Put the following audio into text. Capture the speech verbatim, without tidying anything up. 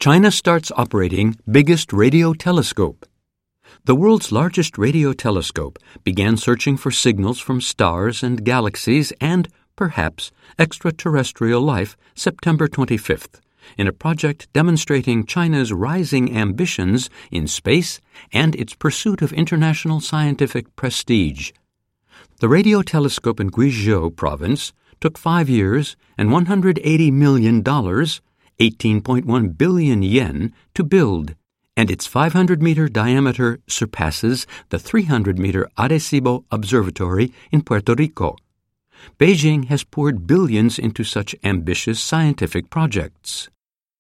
China starts operating biggest radio telescope. The world's largest radio telescope began searching for signals from stars and galaxies and, perhaps, extraterrestrial life September twenty-fifth, in a project demonstrating China's rising ambitions in space and its pursuit of international scientific prestige. The radio telescope in Guizhou province took five years and one hundred eighty million dollars, eighteen point one billion yen, to build, and its five hundred meter diameter surpasses the three hundred meter Arecibo Observatory in Puerto Rico. Beijing has poured billions into such ambitious scientific projects.